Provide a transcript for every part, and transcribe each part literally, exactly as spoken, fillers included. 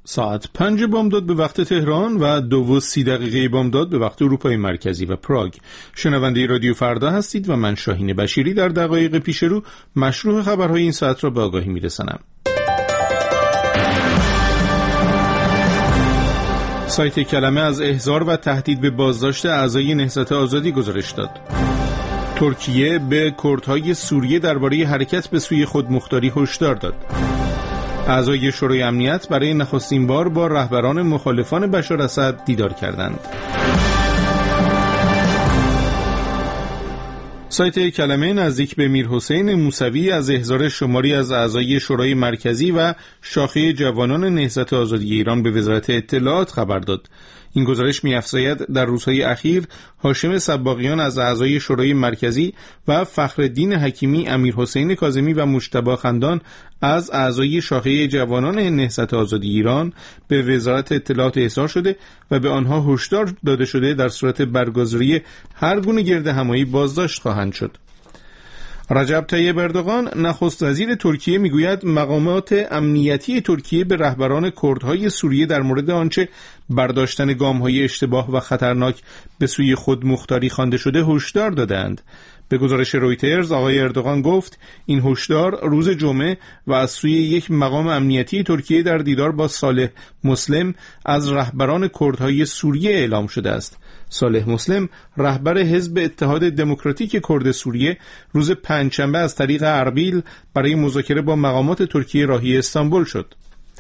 ساعت پنج بامداد به وقت تهران و دو و سی دقیقه بامداد به وقت اروپای مرکزی و پراگ. شنونده رادیو فردا هستید و من شاهین بشیری در دقایق پیش رو مشروع خبرهای این ساعت را به آگاهی میرسانم. سایت کلمه از احضار و تهدید به بازداشت اعضای نهضت آزادی گزارش داد. ترکیه به کردهای سوریه درباره حرکت به سوی خودمختاری هشدار داد. اعضای شورای امنیت برای نخستین بار با رهبران مخالفان بشار اسد دیدار کردند. سایت کلمه نزدیک به میرحسین موسوی از احضار شماری از اعضای شورای مرکزی و شاخه جوانان نهضت آزادی ایران به وزارت اطلاعات خبر داد. این گزارش می‌افزاید در روزهای اخیر هاشم صباغیان از اعضای شورای مرکزی و فخرالدین حکیمی، امیرحسین کاظمی و مجتبی خندان از اعضای شاخه جوانان نهضت آزادی ایران به وزارت اطلاعات احضار شده و به آنها هشدار داده شده در صورت برگزاری هر گونه گردهمایی بازداشت خواهند شد. رجب طیب اردوغان نخست وزیر ترکیه میگوید مقامات امنیتی ترکیه به رهبران کردهای سوریه در مورد آنچه برداشتن گام‌های اشتباه و خطرناک به سوی خودمختاری خوانده شده هشدار دادند. به گزارش رویترز آقای اردوغان گفت این هشدار روز جمعه و از سوی یک مقام امنیتی ترکیه در دیدار با صالح مسلم از رهبران کردهای سوریه اعلام شده است. صالح مسلم رهبر حزب اتحاد دموکراتیک کرد سوریه روز پنجشنبه از طریق اربیل برای مذاکره با مقامات ترکیه راهی استانبول شد.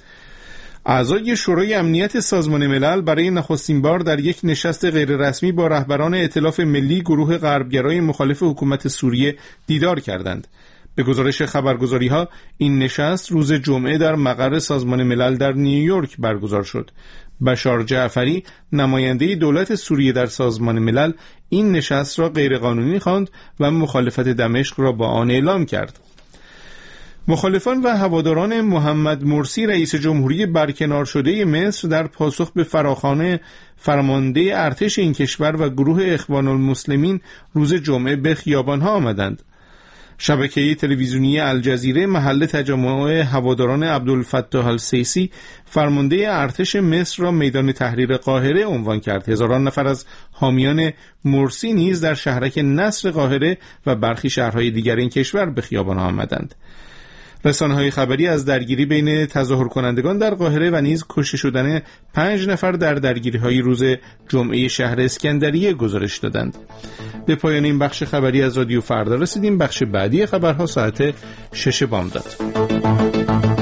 اعضای شورای امنیت سازمان ملل برای نخستین بار در یک نشست غیررسمی با رهبران ائتلاف ملی گروه غربگرای مخالف حکومت سوریه دیدار کردند. به گزارش خبرگزاری‌ها این نشست روز جمعه در مقر سازمان ملل در نیویورک برگزار شد. بشار جعفری نماینده دولت سوریه در سازمان ملل این نشست را غیرقانونی خواند و مخالفت دمشق را با آن اعلام کرد. مخالفان و هواداران محمد مرسی رئیس جمهوری برکنار شده مصر در پاسخ به فراخوان فرمانده ارتش این کشور و گروه اخوان المسلمین روز جمعه به خیابان‌ها آمدند. شبکه تلویزیونی الجزیره محل تجمع هواداران عبدالفتاح السیسی فرمانده ارتش مصر را میدان تحریر قاهره عنوان کرد. هزاران نفر از حامیان مرسی نیز در شهرک نصر قاهره و برخی شهرهای دیگر این کشور به خیابان‌ها آمدند. رسانه‌های خبری از درگیری بین تظاهر کنندگان در قاهره و نیز کشته شدن پنج نفر در درگیری‌های روز جمعه شهر اسکندریه گزارش دادند. به پایان این بخش خبری از رادیو فردا رسیدیم. بخش بعدی خبرها ساعت شش بامداد.